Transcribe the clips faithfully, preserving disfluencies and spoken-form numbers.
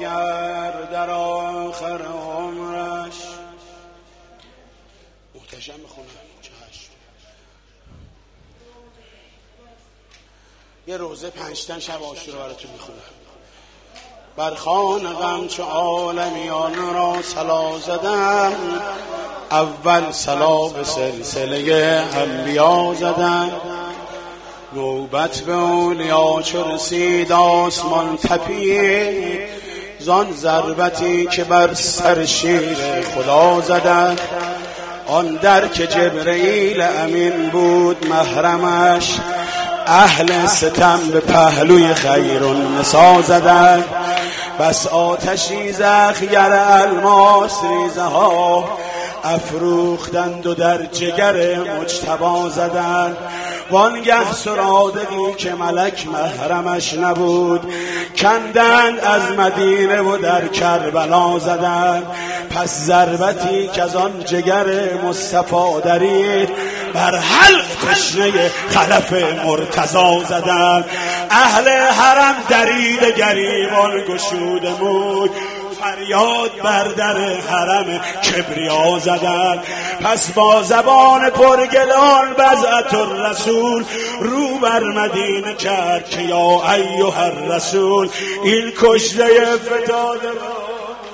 دگر در آخر عمرش. محتشم میخونم چشم. یه روزه پنجتن شب عاشورا براتون میخونم. بر خوان غم چو عالمیان را صلا زدن، اول صلا به سلسله انبیا زدن. نوبت به اولیا چو رسید آسمان تپید، زان ضربتی که بر سر شیر خدا زدن. آن در که جبرئیل امین بود محرمش، اهل ستم به پهلوی خیرالنسا زدن. بس آتشی زخگر الماس ریزه ها، افروختند و در جگر مجتبی زدن. وانگه سرادقی که ملک محرمش نبود، کندند از مدینه و در کربلا زدن. پس ضربتی که از آن جگر مصطفی درید، بر حلق تشنه خلف مرتضی زدن. اهل حرم درید گریبان گشود موی، فریاد بر در حرم کبریا زدن. پس با زبان پرگلان بضعت الرسول، رو بر مدینه کرد که یا ایها الرسول. این کشته فتاده را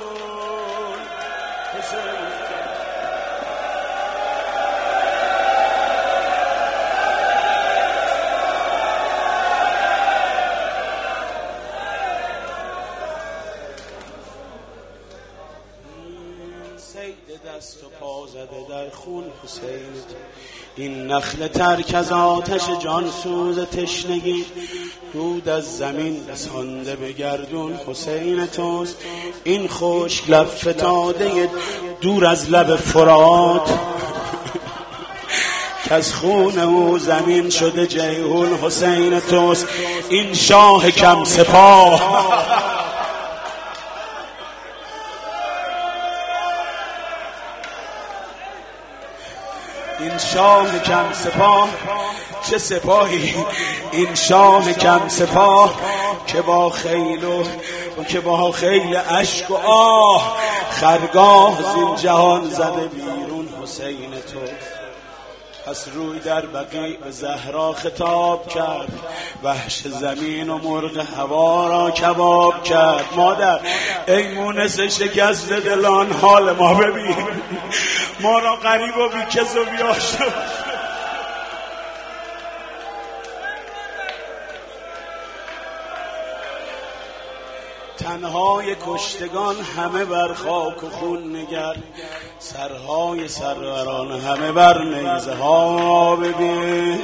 دست و پا زده در خون حسین. این نخل ترک از آتش جانسوز تشنگی، دود از زمین رسانده به گردون حسین توست. این خشک لب فتاده دور از لب فرات، که از خون او زمین شده جیهون حسین توست. این شاه کم سپاه این شاه کم سپاه چه سپاهی، این شاه کم سپاه که با خیل و, و که با خیل اشک و آه، خرگاه زین جهان زده بیرون حسین تو. پس روی در بقیع به زهرا خطاب کرد، وحش زمین و مرغ هوا را کباب کرد. مادر ای مونس شکست دلان، حال ما ببین، ما را غریب و بیکس و بیاشته. تنهای کشتگان همه بر خاک و خون نگر، سرهای سروران همه بر نیزه ها ببین.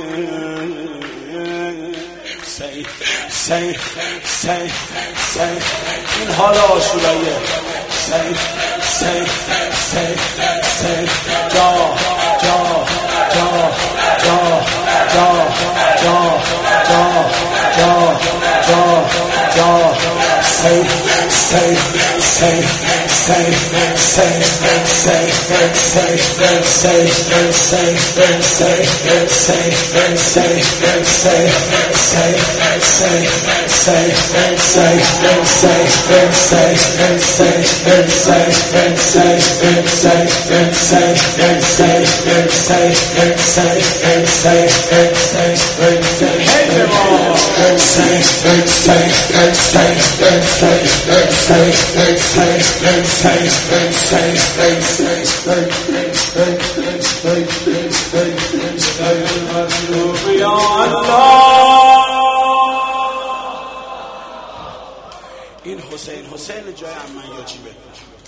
سی سی سی سی این حال عاشوراییه. سی سی سی سی جا جا جا جا جا جا جا جا جا جا say say say say say say say say این حسین حسین جای عمان یا چی بده؟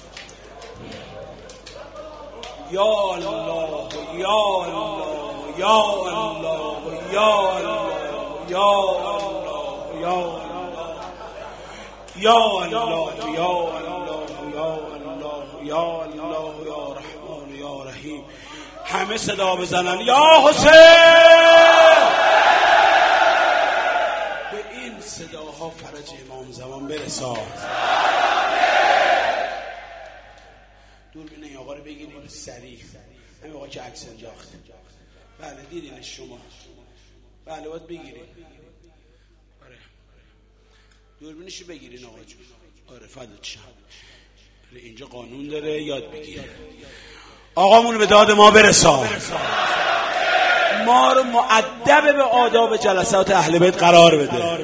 یا الله یا الله یا الله یا الله یا الله یا الله یا الله یا الله یا الله یا الله یا رحمان یا رحیم. همه صدا بزنن یا حسین. به این صداها فرج امام زمان برسان. دوربین این آقا رو بگیریم سریع. همین آقا که عکس انداخت. بله دیدینش شما. بله باید بگیریم. آره. دوربینشو بگیرین آقا جون. آره فدات شم. اینجا قانون داره یاد بگیر. آقامون به داد ما برسان، ما رو مؤدب به آداب جلسات اهل بیت قرار بده. های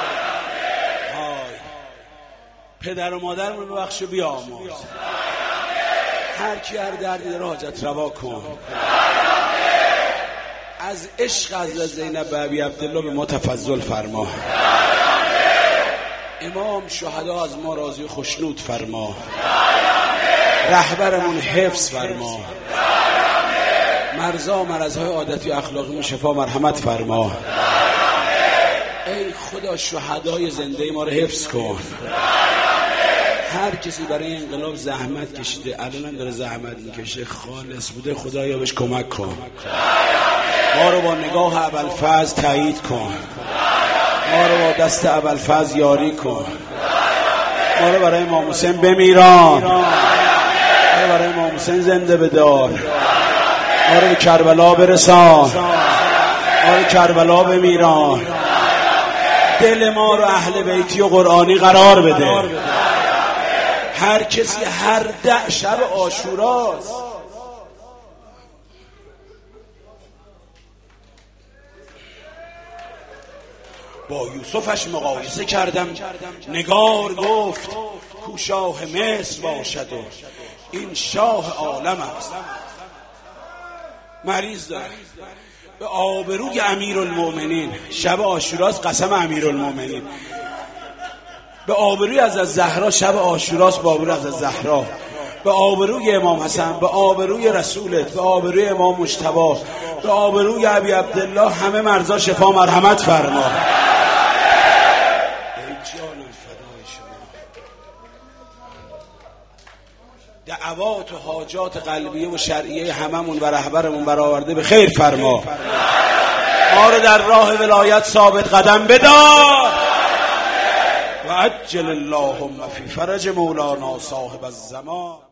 پدر و مادرمون ببخش و بیامرز. هر کی هر دردی داره حاجت روا کن. از عشق حضرت زینب به ابی عبدالله به ما تفضل فرما. امام شهدا از ما راضی و خوشنود فرما. رهبرمون حفظ فرما. مرزا مرزهای عادتی و اخلاقی شفا مرحمت فرما. ای خدا شهدای زنده ما رو حفظ کن. هر کسی برای انقلاب زحمت کشیده الان داره زحمت میکشه، خالص بوده، خدایا بهش کمک کن. ما رو با نگاه ابوالفضل تایید کن. ما رو با دست ابوالفضل یاری کن. ما رو برای امام حسین بمیران. ما رو برای امام حسین زنده بدار. ما رو به کربلا برسان. ما رو کربلا بمیران. دل ما رو اهل بیتی و قرآنی قرار بده. هر کسی هر ده شب عاشوراست. با یوسفش مقایسه کردم، نگار گفت کو شاه مصر باشد و این شاه عالم است. مریض داره به آبروی امیرالمومنین، شب عاشوراست، قسم امیرالمومنین، به آبروی از زهرا، شب عاشوراست، به آبروی از زهرا، به آبروی امام حسن، به آبروی رسولت، به آبروی امام مجتبی، به آبروی ابی عبدالله، همه مرزا شفا مرحمت فرما. دعوات و حاجات قلبیه و شرعیه هممون و رهبرمون برآورده به خیر فرما. ما رو در راه ولایت ثابت قدم بدار. و عجل اللهم فی فرج مولانا صاحب الزمان.